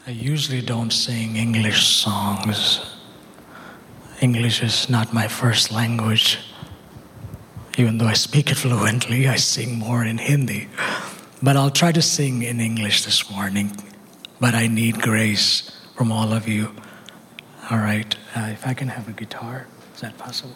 I usually don't sing English songs. English is not my first language. Even though I speak it fluently, I sing more in Hindi. But I'll try to sing in English this morning. But I need grace from all of you. All right, if I can have a guitar, is that possible?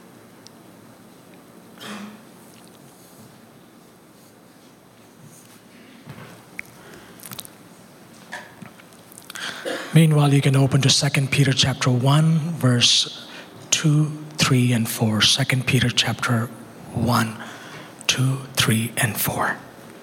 Meanwhile, you can open to 2 Peter chapter 1, verse 2, 3, and 4. 2 Peter chapter 1, 2, 3, and 4.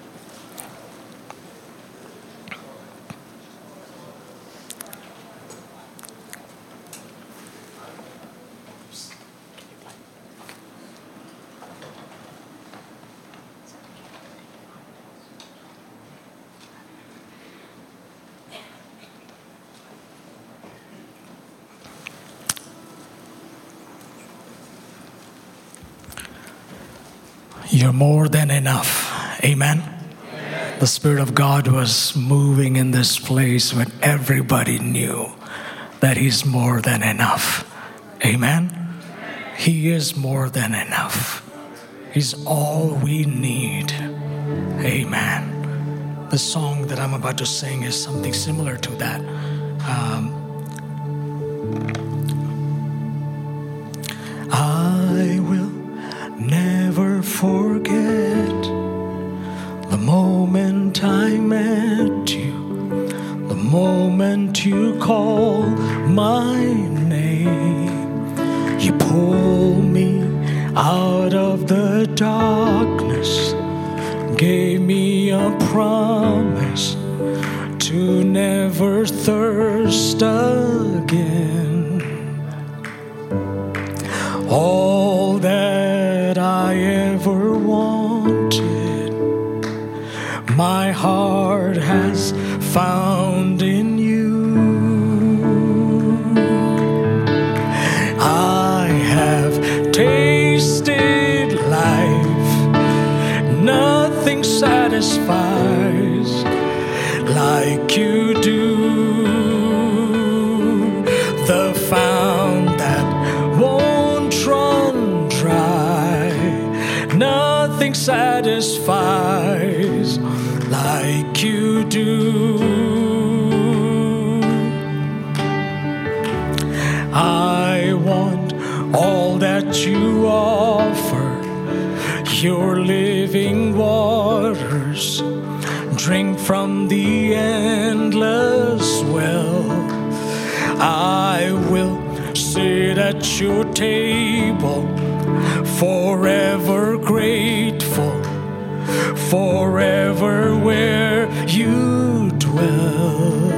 You're more than enough. Amen? Amen. The Spirit of God was moving in this place when everybody knew that He's more than enough. Amen? Amen. He is more than enough. He's all we need. Amen. The song that I'm about to sing is something similar to that. I will never forget the moment I met you, the moment you called my name. You pulled me out of the darkness, gave me a promise to never thirst again. All that I ever wanted, my heart has found in you. I have tasted life, nothing satisfies like you do. The fount that won't run dry, nothing satisfies like you do. I want all that you offer, your living waters. Drink from the endless well. I will sit at your table, forever grateful, forever where you dwell.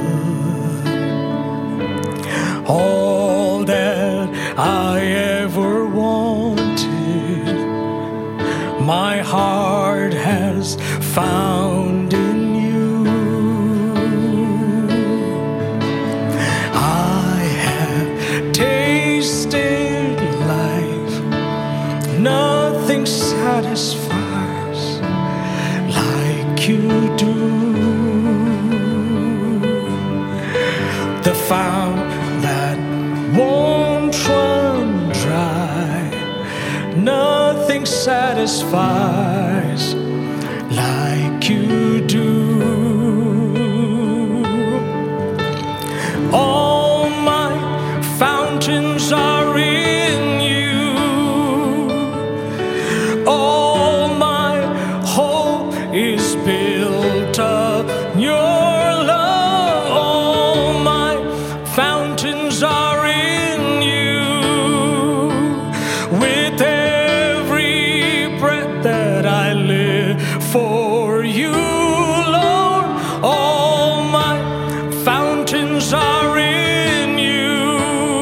All that I ever wanted, my heart has found in you. I have tasted life, nothing satisfies like you do. The fount that won't run dry, nothing satisfies like you do. All my fountains are in you. All my hope is built up your love. All my fountains are in you. With every breath that I live for you, Lord, all my fountains are in you.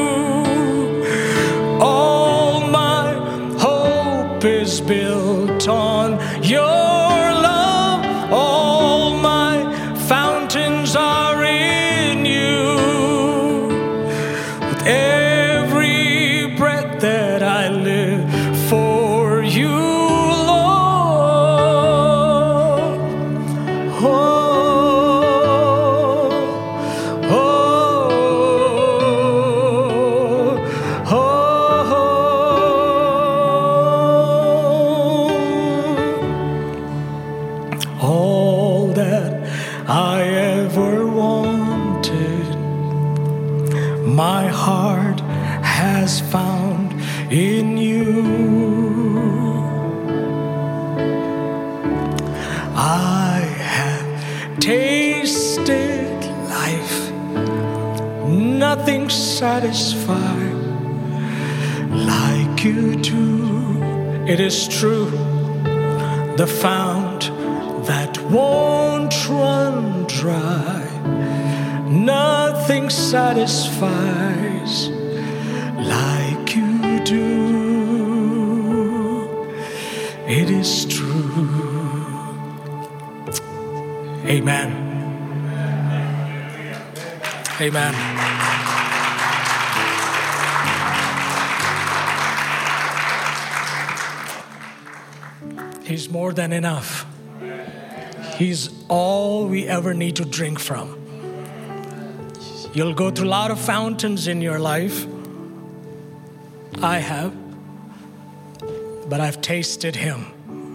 All my hope is built on your love. All my fountains are in you. With every breath that I live for you, Lord. Oh, my heart has found in you. I have tasted life, nothing satisfied like you do. It is true, the fount that won't run dry, nothing satisfies like you do. It is true. Amen. Amen. He's more than enough. He's all we ever need to drink from. You'll go through a lot of fountains in your life. I have. But I've tasted Him.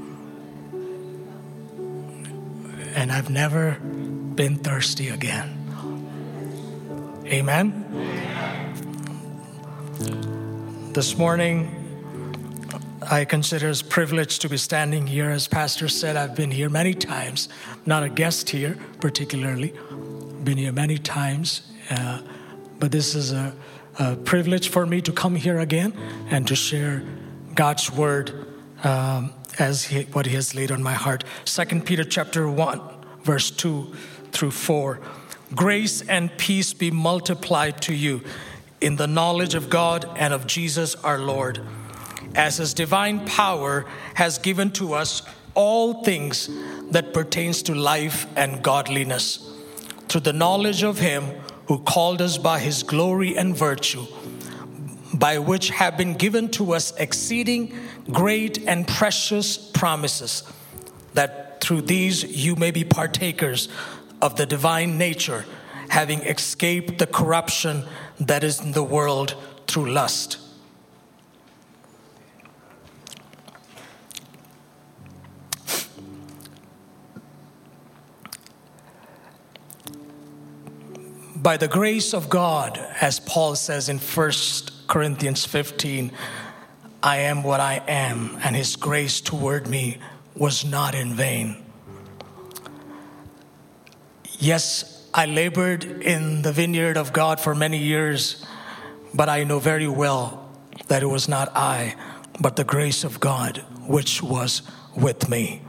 And I've never been thirsty again. Amen? This morning, I consider it a privilege to be standing here. As Pastor said, I've been here many times. Not a guest here, particularly. Been here many times. But this is a privilege for me to come here again and to share God's word what He has laid on my heart. 2 Peter chapter 1, verse 2 through 4. Grace and peace be multiplied to you in the knowledge of God and of Jesus our Lord, as His divine power has given to us all things that pertains to life and godliness, through the knowledge of Him who called us by His glory and virtue, by which have been given to us exceeding great and precious promises, that through these you may be partakers of the divine nature, having escaped the corruption that is in the world through lust. By the grace of God, as Paul says in 1 Corinthians 15, I am what I am, and His grace toward me was not in vain. Yes, I labored in the vineyard of God for many years, but I know very well that it was not I, but the grace of God which was with me.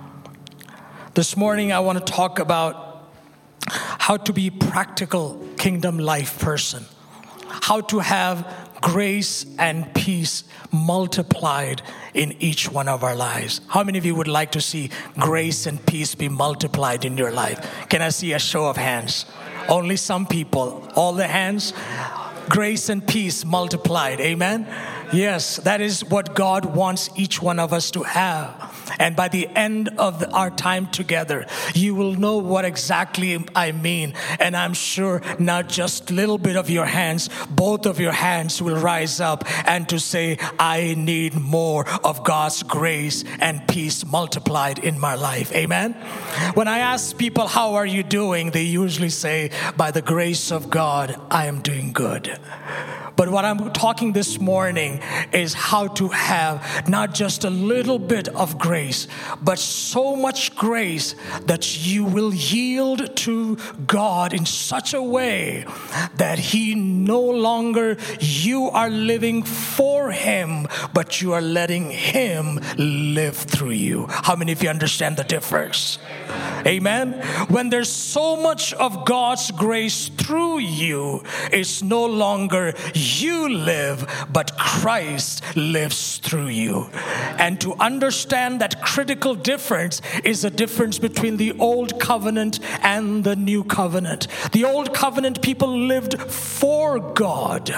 This morning I want to talk about how to be a practical kingdom life person, how to have grace and peace multiplied in each one of our lives. How many of you would like to see grace and peace be multiplied in your life? Can I see a show of hands? Only some people. All the hands? Grace and peace multiplied. Amen? Yes, that is what God wants each one of us to have. And by the end of our time together, you will know what exactly I mean. And I'm sure not just a little bit of your hands, both of your hands will rise up and to say, I need more of God's grace and peace multiplied in my life. Amen? When I ask people, how are you doing? They usually say, by the grace of God, I am doing good. But what I'm talking this morning is how to have not just a little bit of grace, but so much grace that you will yield to God in such a way that He no longer, you are living for Him, but you are letting Him live through you. How many of you understand the difference? Amen? When there's so much of God's grace through you, it's no longer you live, but Christ lives through you. And to understand that critical difference is the difference between the old covenant and the new covenant. The old covenant people lived for God.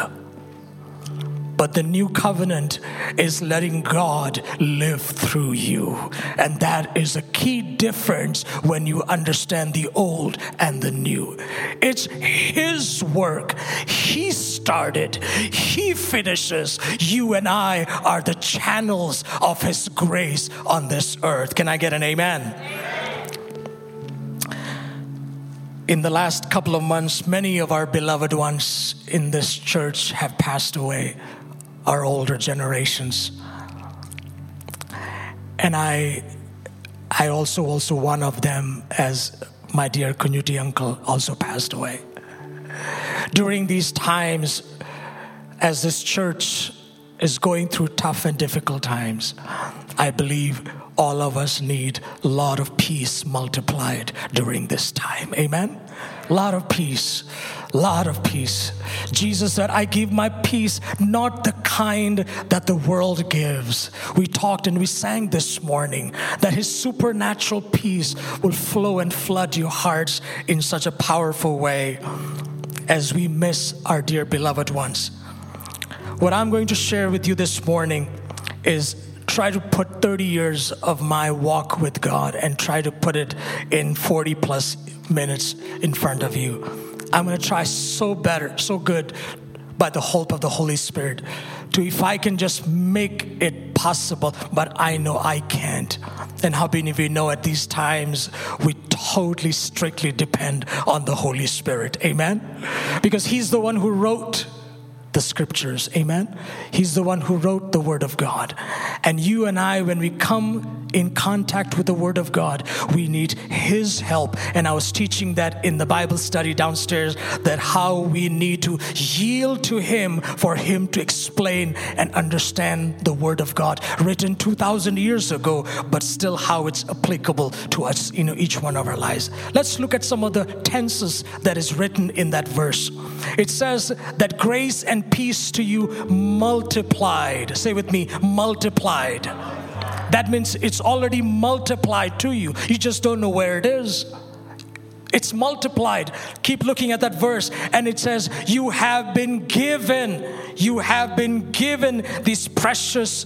But the new covenant is letting God live through you. And that is a key difference when you understand the old and the new. It's His work. He started. He finishes. You and I are the channels of His grace on this earth. Can I get an amen? In the last couple of months, many of our beloved ones in this church have passed away, our older generations. And I also one of them, as my dear Kunyuti uncle also passed away. During these times, as this church is going through tough and difficult times, I believe all of us need a lot of peace multiplied during this time. Amen? A lot of peace. Lot of peace. Jesus said, I give my peace, not the kind that the world gives. We talked and we sang this morning that His supernatural peace will flow and flood your hearts in such a powerful way as we miss our dear beloved ones. What I'm going to share with you this morning is try to put 30 years of my walk with God and try to put it in 40 plus minutes in front of you. I'm going to try so good by the help of the Holy Spirit to, if I can just make it possible, but I know I can't. And how many of you know at these times we totally strictly depend on the Holy Spirit. Amen? Because He's the one who wrote the scriptures. Amen? He's the one who wrote the Word of God. And you and I, when we come in contact with the Word of God, we need His help. And I was teaching that in the Bible study downstairs, that how we need to yield to Him for Him to explain and understand the Word of God, written 2,000 years ago, but still how it's applicable to us, each one of our lives. Let's look at some of the tenses that is written in that verse. It says that grace and peace to you multiplied. Say with me, multiplied. That means it's already multiplied to you. You just don't know where it is. It's multiplied. Keep looking at that verse, and it says, you have been given these precious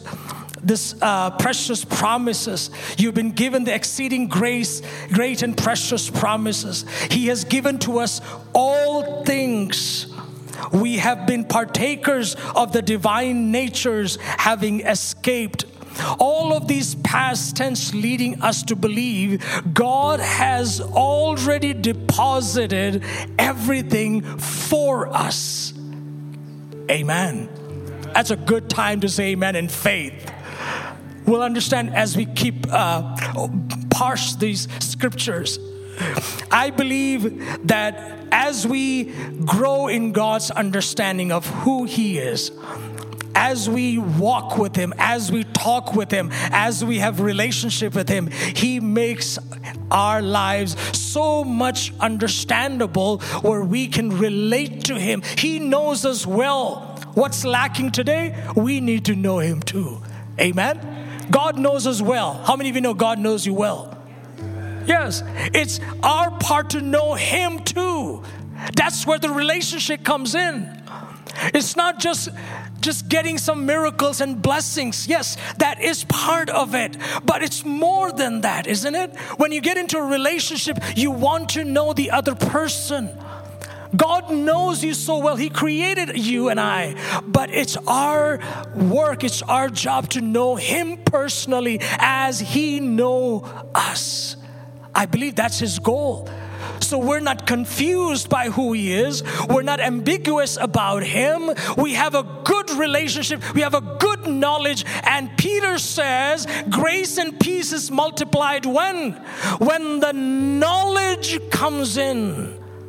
promises. You've been given the exceeding great and precious promises. He has given to us all things. We have been partakers of the divine natures, having escaped. All of these past tense leading us to believe God has already deposited everything for us. Amen. That's a good time to say amen in faith. We'll understand as we keep parse these scriptures. I believe that as we grow in God's understanding of who He is, as we walk with Him, as we talk with Him, as we have relationship with Him, He makes our lives so much understandable where we can relate to Him. He knows us well. What's lacking today? We need to know Him too. Amen? God knows us well. How many of you know God knows you well? Yes, it's our part to know Him too. That's where the relationship comes in. It's not just getting some miracles and blessings. Yes, that is part of it. But it's more than that, isn't it? When you get into a relationship, you want to know the other person. God knows you so well. He created you and I. But it's our work, it's our job to know Him personally as He knows us. I believe that's His goal. So we're not confused by who He is. We're not ambiguous about Him. We have a good relationship. We have a good knowledge. And Peter says, grace and peace is multiplied when? When the knowledge comes in.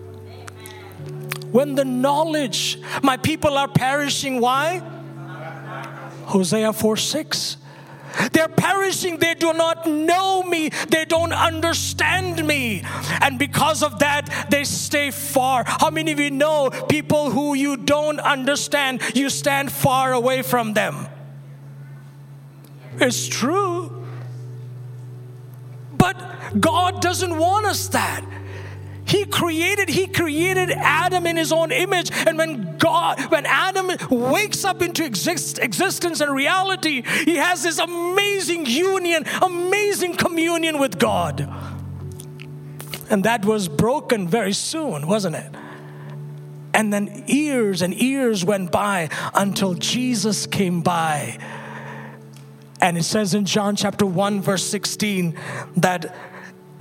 When the knowledge, my people are perishing. Why? Hosea 4:6. They're perishing. They do not know me. They don't understand me. And because of that, they stay far. How many of you know people who you don't understand, you stand far away from them? It's true. But God doesn't want us that. He created Adam in His own image. And when Adam wakes up into existence and reality, he has this amazing union, amazing communion with God. And that was broken very soon, wasn't it? And then years and years went by until Jesus came by. And it says in John chapter 1 verse 16 that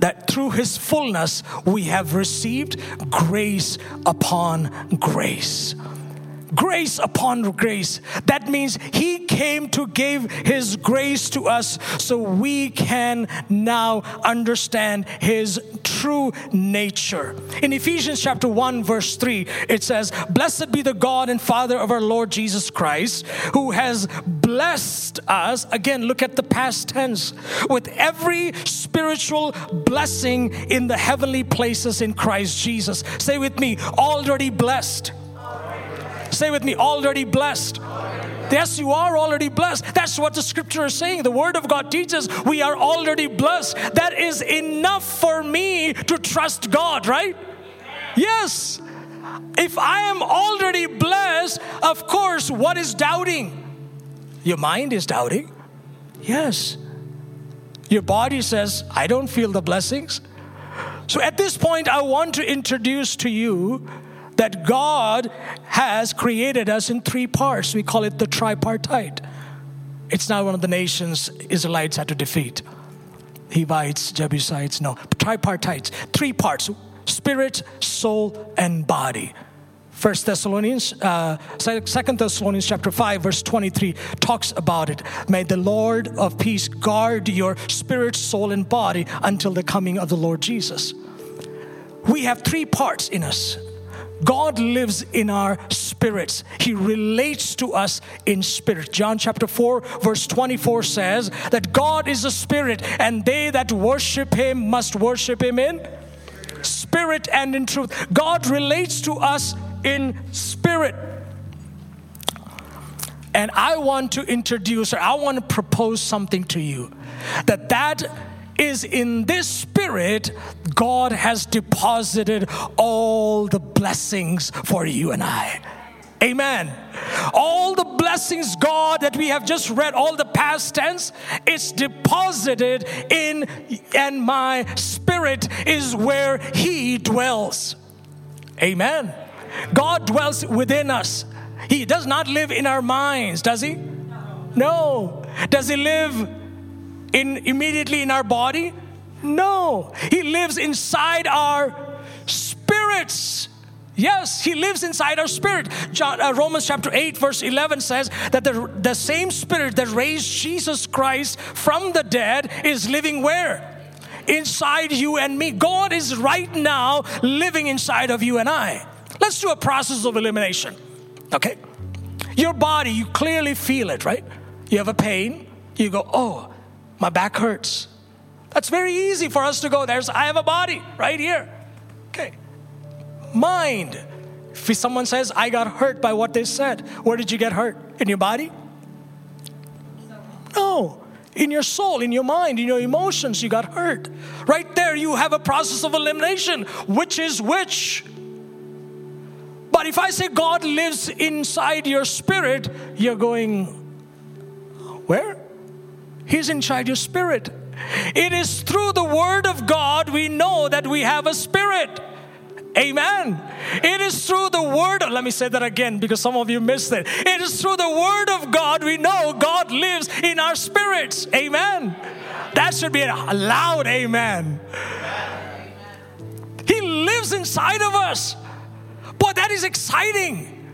that through His fullness we have received grace upon grace. Grace upon grace. That means He came to give His grace to us so we can now understand His true nature. In Ephesians chapter 1 verse 3, it says, "Blessed be the God and Father of our Lord Jesus Christ, who has blessed us," again look at the past tense, "with every spiritual blessing in the heavenly places in Christ Jesus." Say with me, already blessed. Say with me, already blessed. Yes, you are already blessed. That's what the scripture is saying. The word of God teaches we are already blessed. That is enough for me to trust God, right? Yes. If I am already blessed, of course, what is doubting? Your mind is doubting. Yes. Your body says, I don't feel the blessings. So at this point, I want to introduce to you that God has created us in three parts. We call it the tripartite. It's not one of the nations Israelites had to defeat. Hivites, Jebusites, no. Tripartites, three parts: spirit, soul, and body. 2 Thessalonians chapter 5 verse 23 talks about it. May the Lord of peace guard your spirit, soul, and body until the coming of the Lord Jesus. We have three parts in us. God lives in our spirits. He relates to us in spirit. John chapter 4 verse 24 says that God is a spirit, and they that worship Him must worship Him in spirit and in truth. God relates to us in spirit. And I want to introduce, or I want to propose something to you, that is in this spirit, God has deposited all the blessings for you and I. Amen. All the blessings, God, that we have just read, all the past tense, it's deposited in, and my spirit is where He dwells. Amen. God dwells within us. He does not live in our minds, does He? No. Does He live immediately in our body? No. He lives inside our spirits. Yes, He lives inside our spirit. Romans chapter 8 verse 11 says that the same spirit that raised Jesus Christ from the dead is living where? Inside you and me. God is right now living inside of you and I. Let's do a process of elimination. Okay? Your body, you clearly feel it, right? You have a pain. You go, oh, my back hurts. That's very easy for us to go. I have a body right here. Okay. Mind. If someone says, I got hurt by what they said, where did you get hurt? In your body? No. In your soul, in your mind, in your emotions, you got hurt. Right there, you have a process of elimination. Which is which? But if I say God lives inside your spirit, you're going, where? He's inside your spirit. It is through the Word of God we know that we have a spirit. Amen. It is through the Word. Let me say that again because some of you missed it. It is through the Word of God we know God lives in our spirits. Amen. That should be a loud amen. He lives inside of us. Boy, that is exciting.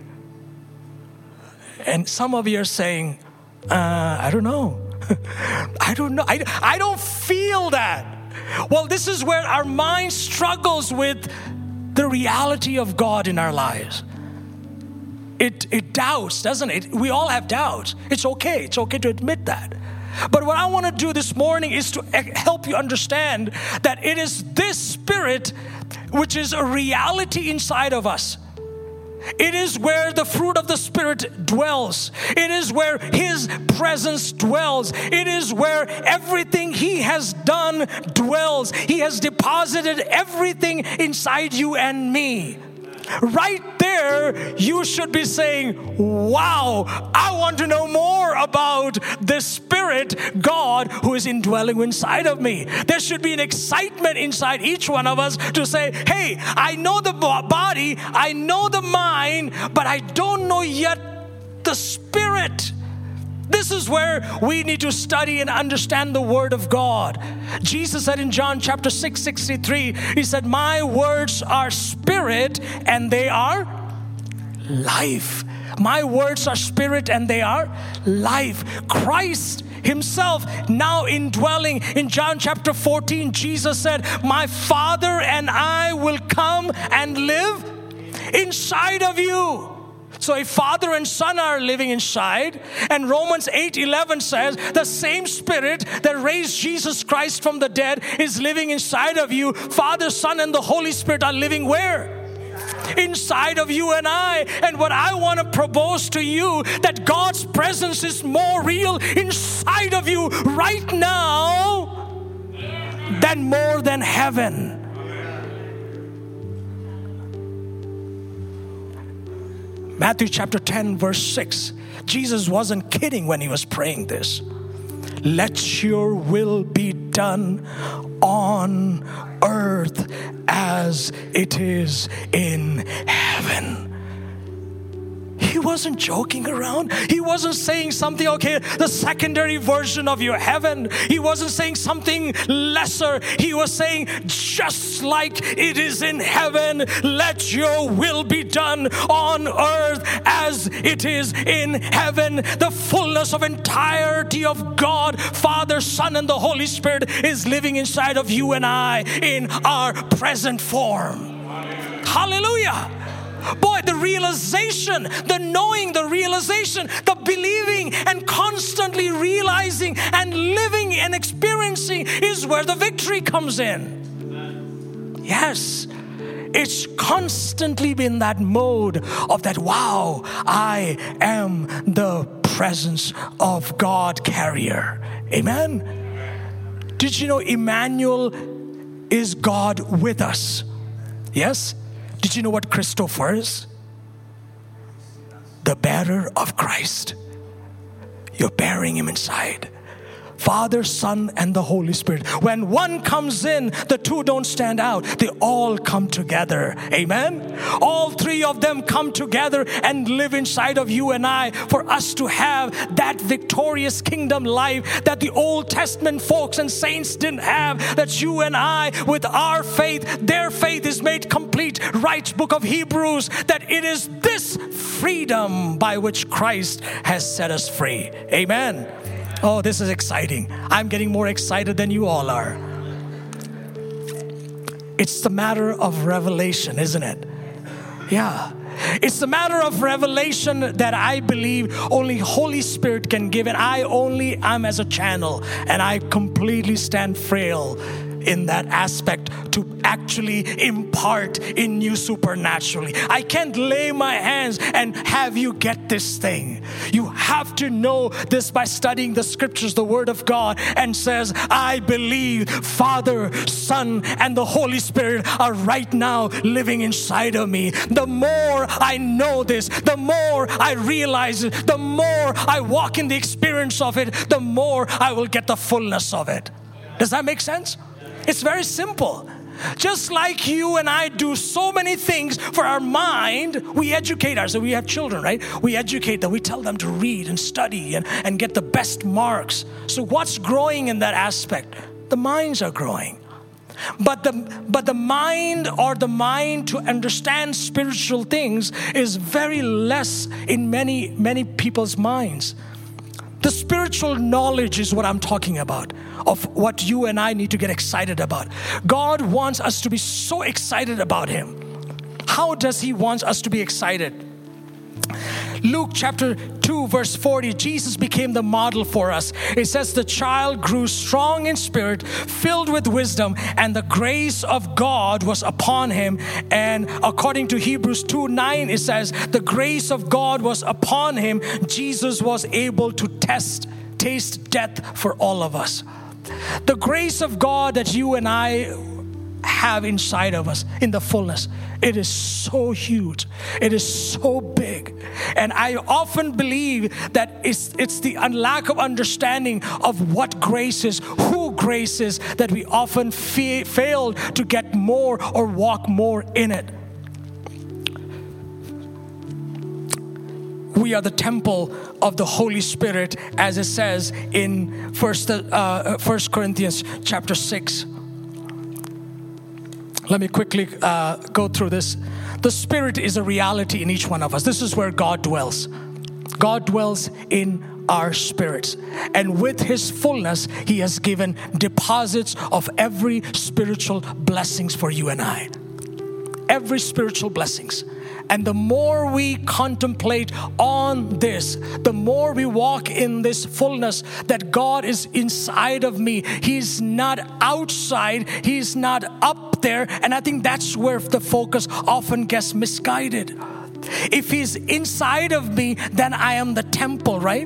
And some of you are saying, I don't know. I don't know. I don't feel that. Well, this is where our mind struggles with the reality of God in our lives. It doubts, doesn't it? We all have doubts. It's okay. It's okay to admit that. But what I want to do this morning is to help you understand that it is this spirit which is a reality inside of us. It is where the fruit of the Spirit dwells. It is where His presence dwells. It is where everything He has done dwells. He has deposited everything inside you and me. Right there, you should be saying, wow, I want to know more about the Spirit, God, who is indwelling inside of me. There should be an excitement inside each one of us to say, hey, I know the body, I know the mind, but I don't know yet the Spirit. This is where we need to study and understand the Word of God. Jesus said in John chapter 6:63, He said, my words are spirit and they are life. My words are spirit and they are life. Christ Himself now indwelling in John chapter 14, Jesus said, my Father and I will come and live inside of you. So if Father and Son are living inside, and Romans 8:11 says the same Spirit that raised Jesus Christ from the dead is living inside of you, Father, Son, and the Holy Spirit are living where? Inside of you and I. And what I want to propose to you, that God's presence is more real inside of you right now than more than heaven. Matthew chapter 10 verse 6. Jesus wasn't kidding when He was praying this. Let your will be done on earth as it is in heaven. He wasn't joking around. He wasn't saying something, okay, the secondary version of your heaven. He wasn't saying something lesser. He was saying, just like it is in heaven, let your will be done on earth as it is in heaven. The fullness of entirety of God, Father, Son, and the Holy Spirit is living inside of you and I in our present form. Hallelujah. Boy, the realization, the knowing, the realization, the believing and constantly realizing and living and experiencing is where the victory comes in. Yes, it's constantly been that mode of that, wow, I am the presence of God carrier. Amen? Did you know Emmanuel is God with us? Yes? Did you know what Christopher is? The bearer of Christ. You're bearing Him inside. Father, Son, and the Holy Spirit. When one comes in, the two don't stand out. They all come together. Amen? All three of them come together and live inside of you and I for us to have that victorious kingdom life that the Old Testament folks and saints didn't have. That you and I, with our faith, their faith is made complete. Writes book of Hebrews that it is this freedom by which Christ has set us free. Amen? Oh, this is exciting. I'm getting more excited than you all are. It's the matter of revelation, isn't it? Yeah. It's the matter of revelation that I believe only Holy Spirit can give. And I'm as a channel. And I completely stand frail in that aspect to actually impart in you supernaturally. I can't lay my hands and have you get this thing. You have to know this by studying the scriptures, the Word of God, and says, I believe Father, Son, and the Holy Spirit are right now living inside of me. The more I know this, the more I realize it, the more I walk in the experience of it, the more I will get the fullness of it. Does that make sense? It's very simple. Just like you and I do so many things for our mind, we educate ourselves. We have children, right? We educate them. We tell them to read and study and get the best marks. So what's growing in that aspect? The minds are growing. But the mind to understand spiritual things is very less in many people's minds. The spiritual knowledge is what I'm talking about, of what you and I need to get excited about. God wants us to be so excited about Him. How does He want us to be excited? Luke chapter 2 verse 40, Jesus became the model for us. It says the child grew strong in spirit, filled with wisdom, and the grace of God was upon him. And according to Hebrews 2:9, it says the grace of God was upon him. Jesus was able to taste death for all of us. The grace of God that you and I have inside of us in the fullness, it is so huge, it is so big. And I often believe that it's the lack of understanding of what grace is, who grace is, that we often fail to get more or walk more in it. we are the temple of the Holy Spirit, as it says in 1 Corinthians chapter 6. Let me quickly go through this. The Spirit is a reality in each one of us. This is where God dwells. God dwells in our spirits. And with His fullness, He has given deposits of every spiritual blessings for you and I. Every spiritual blessings. And the more we contemplate on this, the more we walk in this fullness that God is inside of me. He's not outside. He's not up there. And I think that's where the focus often gets misguided. If He's inside of me, then I am the temple, right?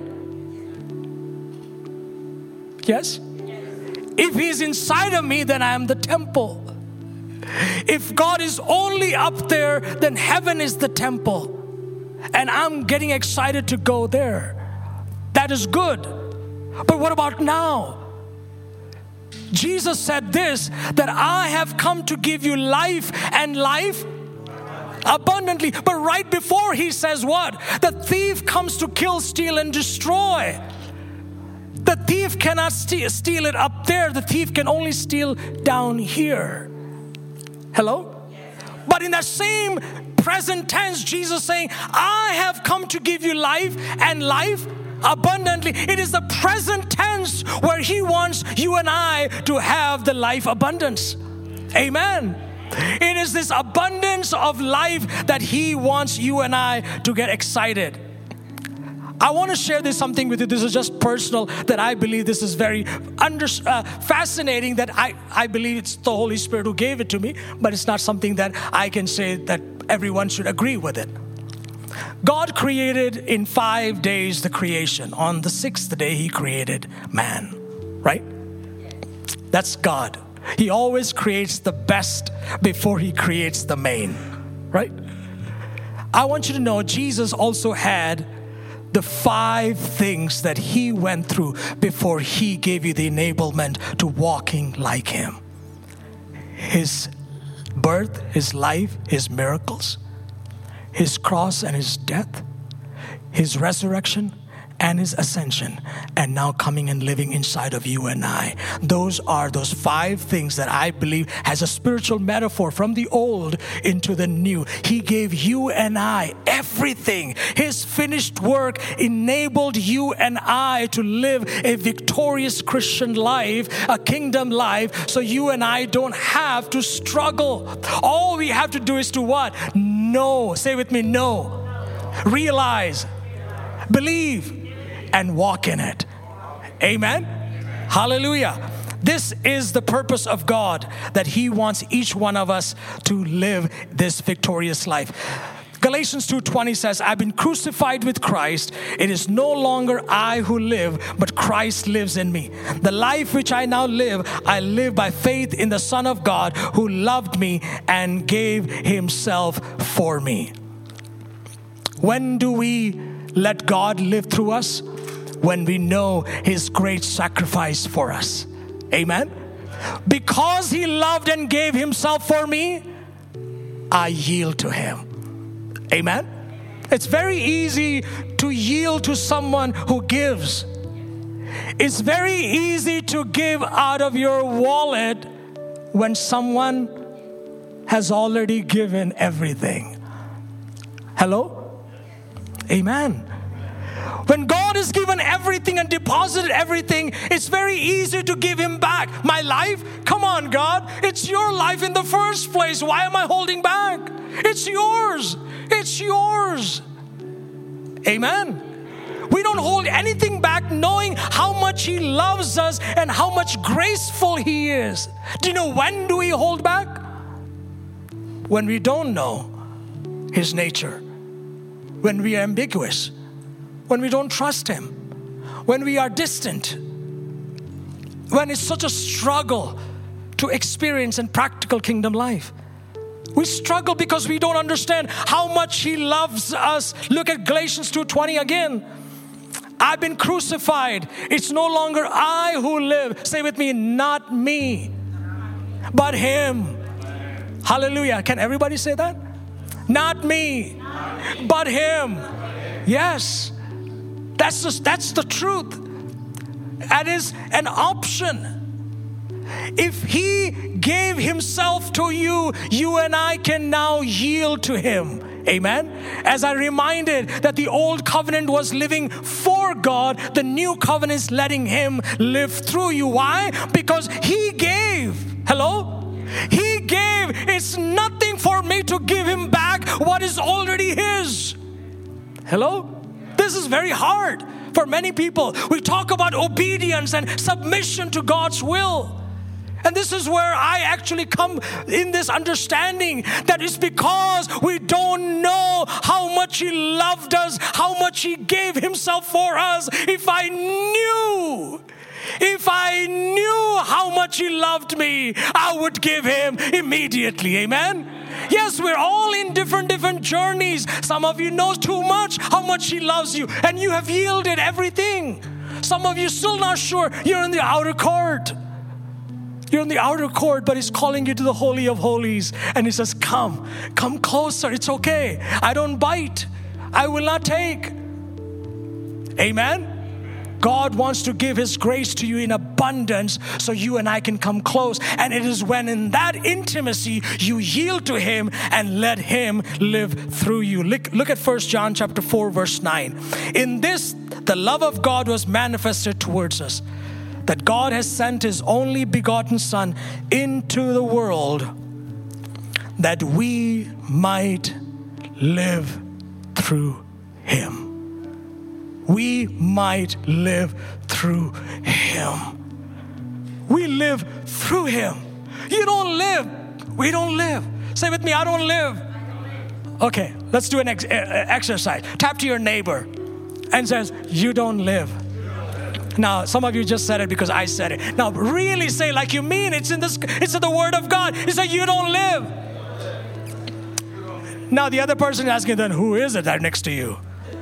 Yes? If He's inside of me, then I am the temple. If God is only up there, then heaven is the temple. And I'm getting excited to go there. That is good. But what about now? Jesus said this, that I have come to give you life and life abundantly. But right before He says what? The thief comes to kill, steal, and destroy. The thief cannot steal it up there. The thief can only steal down here. Hello? But in that same present tense, Jesus saying, I have come to give you life and life abundantly. It is the present tense where He wants you and I to have the life abundance. Amen. It is this abundance of life that He wants you and I to get excited. I want to share something with you. This is just personal, that I believe this is very fascinating, that I believe it's the Holy Spirit who gave it to me, but it's not something that I can say that everyone should agree with it. God created in 5 days the creation. On the 6th day, He created man, right? That's God. He always creates the best before He creates the main, right? I want you to know Jesus also had the 5 things that He went through before He gave you the enablement to walking like Him. His birth, His life, His miracles, His cross and His death, His resurrection, and His ascension, and now coming and living inside of you and I. Those are those 5 things that I believe has a spiritual metaphor from the old into the new. He gave you and I everything. His finished work enabled you and I to live a victorious Christian life, a kingdom life, so you and I don't have to struggle. All we have to do is to what? Know. Say with me, know. Realize. Believe. And walk in it. Amen? Hallelujah. This is the purpose of God, that He wants each one of us to live this victorious life. Galatians 2:20 says, I've been crucified with Christ. It is no longer I who live, but Christ lives in me. The life which I now live, I live by faith in the Son of God who loved me and gave Himself for me. When do we let God live through us? When we know His great sacrifice for us. Amen? Because He loved and gave Himself for me, I yield to Him. Amen? It's very easy to yield to someone who gives. It's very easy to give out of your wallet when someone has already given everything. Hello? Amen. When God has given everything and deposited everything, it's very easy to give Him back. My life? Come on, God. It's your life in the first place. Why am I holding back? It's yours. It's yours. Amen. We don't hold anything back, knowing how much He loves us and how much graceful He is. Do you know when do we hold back? When we don't know His nature. When we are ambiguous. When we don't trust Him, when we are distant, when it's such a struggle to experience and practical kingdom life. We struggle because we don't understand how much He loves us. Look at Galatians 2:20 again. I've been crucified. It's no longer I who live. Say with me, not me, but Him. Hallelujah. Can everybody say that? Not me, but Him. Yes. That's the truth. That is an option. If He gave Himself to you, you and I can now yield to Him. Amen. As I reminded that the old covenant was living for God, the new covenant is letting Him live through you. Why? Because He gave. Hello? He gave. It's nothing for me to give Him back what is already His. Hello? This is very hard for many people. We talk about obedience and submission to God's will. And this is where I actually come in this understanding that it's because we don't know how much He loved us, how much He gave Himself for us. If I knew how much He loved me, I would give Him immediately. Amen? Yes, we're all in different journeys. Some of you know too much how much He loves you, and you have yielded everything. Some of you still not sure. You're in the outer court. You're in the outer court, but He's calling you to the Holy of Holies. And He says, come closer. It's okay. I don't bite. I will not take. Amen? God wants to give His grace to you in abundance so you and I can come close. And it is when in that intimacy you yield to Him and let Him live through you. Look at 1 John chapter 4, verse 9. In this, the love of God was manifested towards us, that God has sent His only begotten Son into the world that we might live through Him. We might live through Him. We live through Him. You don't live. We don't live. Say with me, I don't live. Okay, let's do an exercise. Tap to your neighbor and says, you don't live. Now, some of you just said it because I said it. Now, really say like you mean. It's in the Word of God. He said, you don't live. Now, the other person is asking, then who is it that next to you?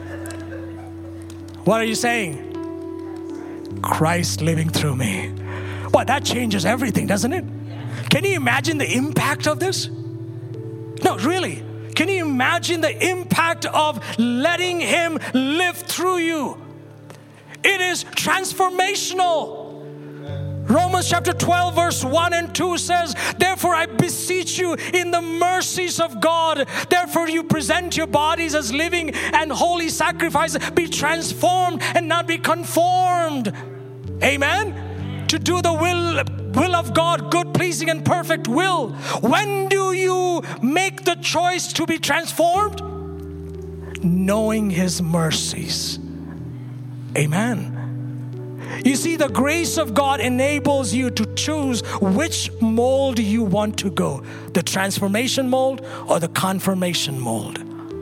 What are you saying? Christ living through me. Well, that changes everything, doesn't it? Can you imagine the impact of this? No, really. Can you imagine the impact of letting Him live through you? It is transformational. Romans chapter 12 verse 1 and 2 says, therefore I beseech you in the mercies of God, therefore you present your bodies as living and holy sacrifice, be transformed and not be conformed. Amen? To do the will of God, good, pleasing and perfect will. When do you make the choice to be transformed? Knowing His mercies. Amen. You see, the grace of God enables you to choose which mold you want to go. The transformation mold or the confirmation mold.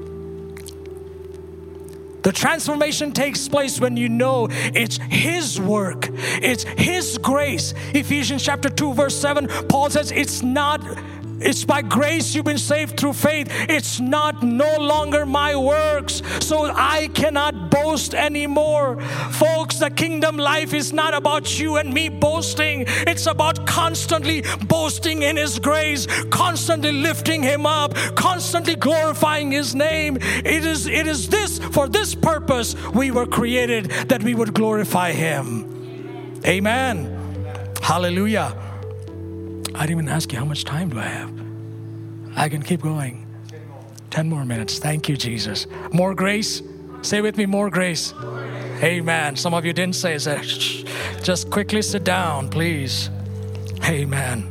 The transformation takes place when you know it's His work. It's His grace. Ephesians chapter 2 verse 7, Paul says it's by grace you've been saved through faith. It's no longer my works, so I cannot boast anymore. Folks, the kingdom life is not about you and me boasting. It's about constantly boasting in His grace, constantly lifting Him up, constantly glorifying His name. It is this, for this purpose we were created, that we would glorify Him. Amen. Hallelujah. I didn't even ask you how much time do I have. I can keep going. 10 more minutes. Thank you, Jesus. More grace. Say with me, more grace. Amen. Some of you didn't say it. Just quickly sit down, please. Amen.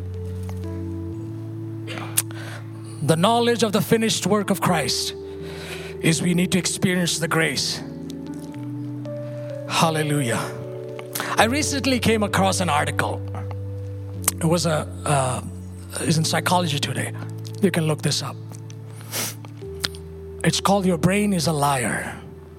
The knowledge of the finished work of Christ is we need to experience the grace. Hallelujah. I recently came across an article. It was is in Psychology Today. You can look this up. It's called Your Brain is a Liar.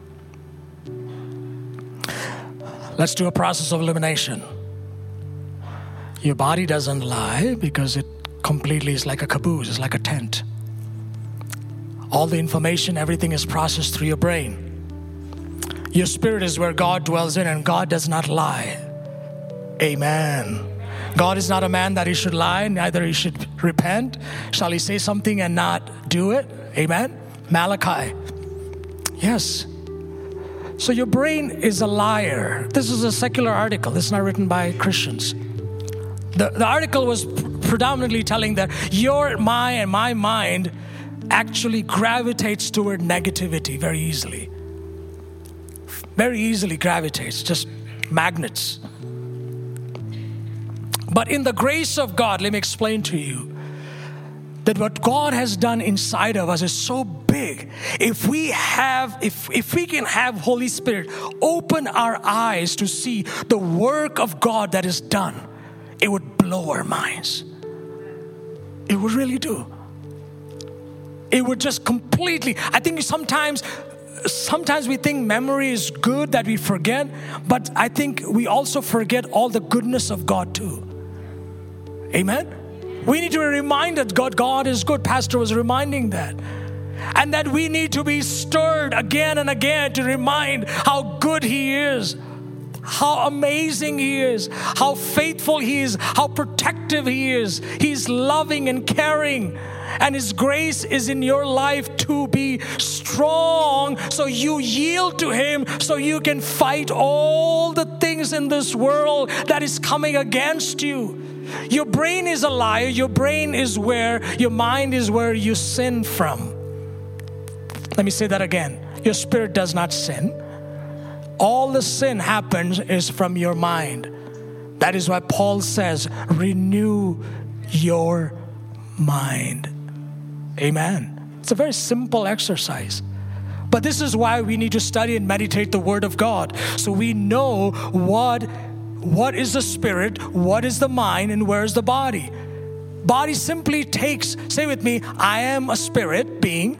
Let's do a process of elimination. Your body doesn't lie because it completely is like a caboose, it's like a tent. All the information, everything is processed through your brain. Your spirit is where God dwells in, and God does not lie. Amen. God is not a man that He should lie, neither He should repent. Shall He say something and not do it? Amen. Malachi. Yes. So your brain is a liar. This is a secular article. This is not written by Christians. The article was predominantly telling that my mind actually gravitates toward negativity very easily. Very easily gravitates, just magnets. But in the grace of God, let me explain to you that what God has done inside of us is so big. If we can have Holy Spirit open our eyes to see the work of God that is done, it would blow our minds. It would really do. It would just completely, I think sometimes we think memory is good that we forget, but I think we also forget all the goodness of God too. Amen? We need to be reminded God is good. Pastor was reminding that. And that we need to be stirred again and again to remind how good He is, how amazing He is, how faithful He is, how protective He is. He's loving and caring. And His grace is in your life to be strong, so you yield to Him, so you can fight all the things in this world that is coming against you. Your brain is a liar. Your mind is where you sin from. Let me say that again. Your spirit does not sin. All the sin happens is from your mind. That is why Paul says, renew your mind. Amen. It's a very simple exercise. But this is why we need to study and meditate the Word of God, so we know what is the spirit, what is the mind, and where is the body. Body simply takes, say with me, I am a spirit being.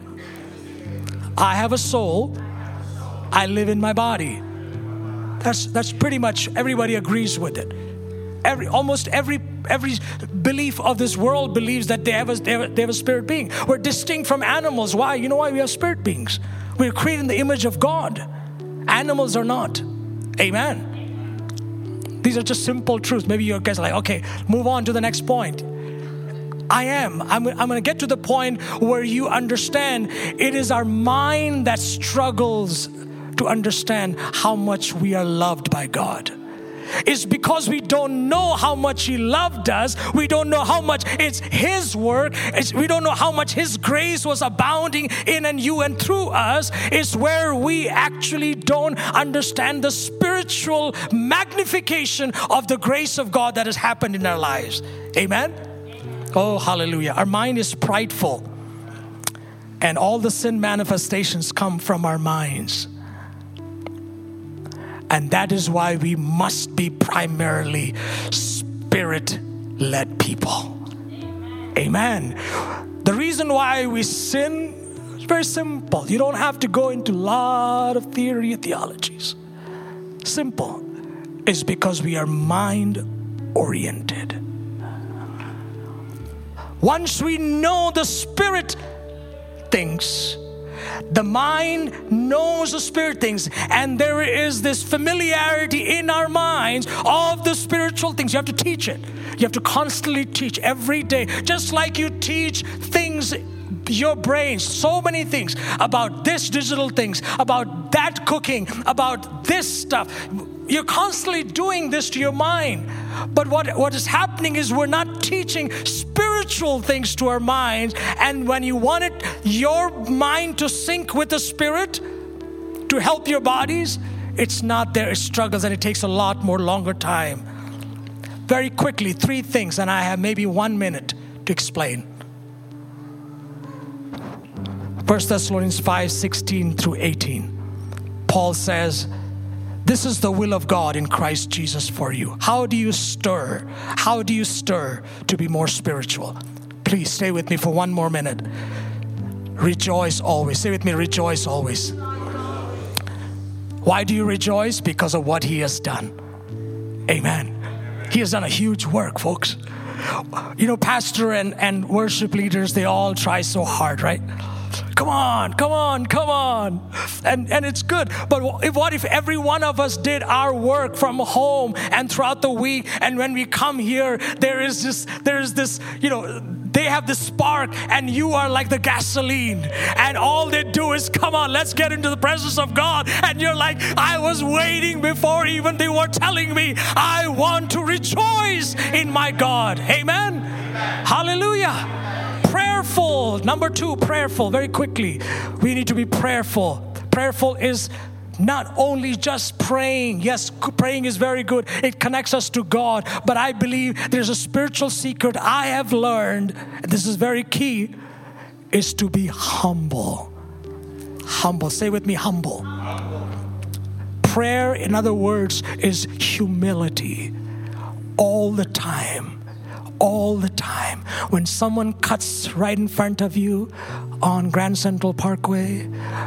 I have a soul. I live in my body. That's pretty much, everybody agrees with it. Almost every belief of this world believes that they have a spirit being. We're distinct from animals. Why? You know why we are spirit beings? We're created in the image of God. Animals are not. Amen. These are just simple truths. Maybe you guys are like, okay, move on to the next point. I'm going to get to the point where you understand it is our mind that struggles to understand how much we are loved by God. It's because we don't know how much He loved us. We don't know how much it's His work. We don't know how much His grace was abounding in and you and through us. It's where we actually don't understand the spiritual magnification of the grace of God that has happened in our lives. Amen? Oh, hallelujah. Our mind is prideful. And all the sin manifestations come from our minds. And that is why we must be primarily Spirit-led people. Amen. The reason why we sin is very simple. You don't have to go into a lot of theologies. Simple. It's because we are mind-oriented. Once we know the Spirit things, the mind knows the spirit things, and there is this familiarity in our minds of the spiritual things. You have to teach it. You have to constantly teach every day. Just like you teach things, your brain, so many things about this digital things, about that cooking, about this stuff. You're constantly doing this to your mind. But what is happening is we're not teaching spiritual things to our minds. And when you want your mind to sync with the Spirit to help your bodies, it's not there. It struggles, and it takes a lot more longer time. Very quickly, 3 things, and I have maybe 1 minute to explain. 1 Thessalonians 5:16 through 18. Paul says, this is the will of God in Christ Jesus for you. How do you stir? How do you stir to be more spiritual? Please stay with me for 1 more minute. Rejoice always. Say with me, rejoice always. Why do you rejoice? Because of what He has done. Amen. He has done a huge work, folks. You know, pastor and worship leaders, they all try so hard, right? Come on. And it's good. But what if every one of us did our work from home and throughout the week, and when we come here, there is this, They have the spark and you are like the gasoline. And all they do is, come on, let's get into the presence of God. And you're like, I was waiting before even they were telling me. I want to rejoice in my God. Amen? Hallelujah. Prayerful. Number 2, prayerful. Very quickly. We need to be prayerful. Prayerful is not only just praying. Yes, praying is very good. It connects us to God. But I believe there's a spiritual secret I have learned. This is very key. Is to be humble. Humble. Say with me, humble. Prayer, in other words, is humility. All the time. All the time. When someone cuts right in front of you on Grand Central Parkway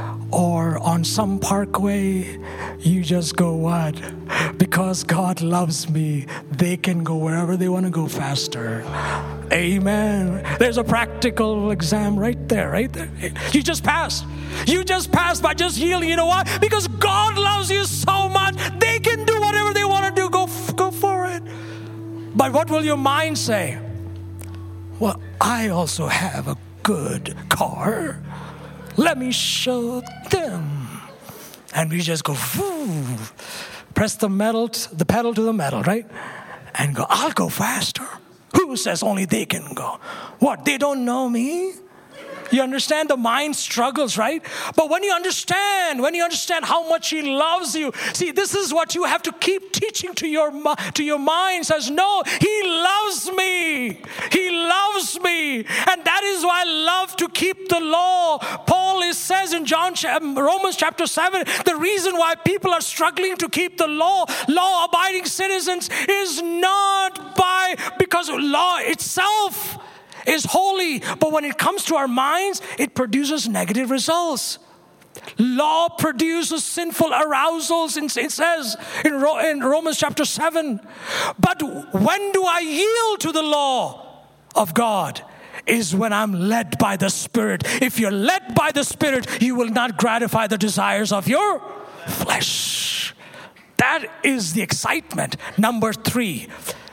or on some parkway, you just go, what? Because God loves me, they can go wherever they want to go faster. Amen. There's a practical exam right there. You just passed. You just passed by just yielding. You know why? Because God loves you so much, they can do whatever they want to do. Go for it. But what will your mind say? Well, I also have a good car. Let me show them. And we just go, press the pedal to the metal, right? And go, I'll go faster. Who says only they can go? What, they don't know me? You understand? The mind struggles, right? But when you understand how much He loves you, see, this is what you have to keep teaching to your mind. Says, no, He loves me. He loves me. And that is why I love to keep the law. Paul says in Romans chapter 7, the reason why people are struggling to keep the law-abiding citizens is not because law itself is holy, but when it comes to our minds, it produces negative results. Law produces sinful arousals, it says in Romans chapter 7. But when do I yield to the law of God? Is when I'm led by the Spirit. If you're led by the Spirit, you will not gratify the desires of your flesh. That is the excitement. Number 3.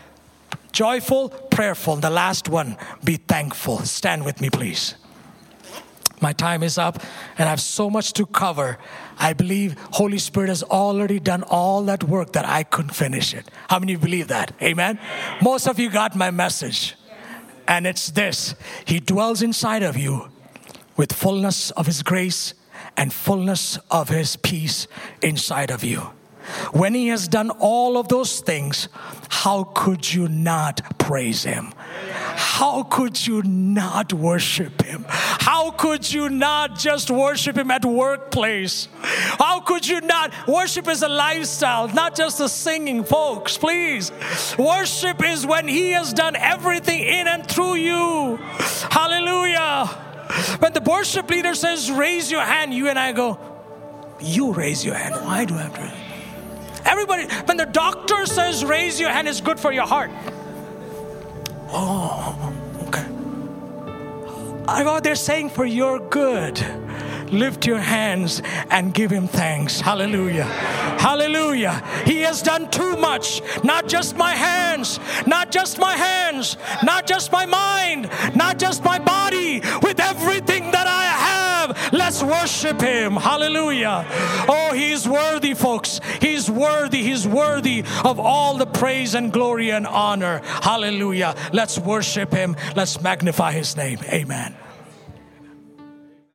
Joyful, prayerful. The last one, be thankful. Stand with me, please. My time is up and I have so much to cover. I believe Holy Spirit has already done all that work that I couldn't finish it. How many believe that? Amen? Most of you got my message. And it's this. He dwells inside of you with fullness of His grace and fullness of His peace inside of you. When He has done all of those things, how could you not praise Him? How could you not worship Him? How could you not just worship Him at workplace? How could you not? Worship is a lifestyle, not just a singing, folks, please. Worship is when He has done everything in and through you. Hallelujah. When the worship leader says, raise your hand, you and I go, you raise your hand. Why do I have to raise? Everybody, when the doctor says raise your hand, it's good for your heart. Oh, okay. They're saying for your good. Lift your hands and give Him thanks. Hallelujah. Hallelujah. He has done too much. Not just my hands, not just my hands, not just my mind, not just my body. With everything that I have, let's worship Him. Hallelujah. Oh, He's worthy, folks. He's worthy. He's worthy of all the praise and glory and honor. Hallelujah. Let's worship Him. Let's magnify His name. Amen.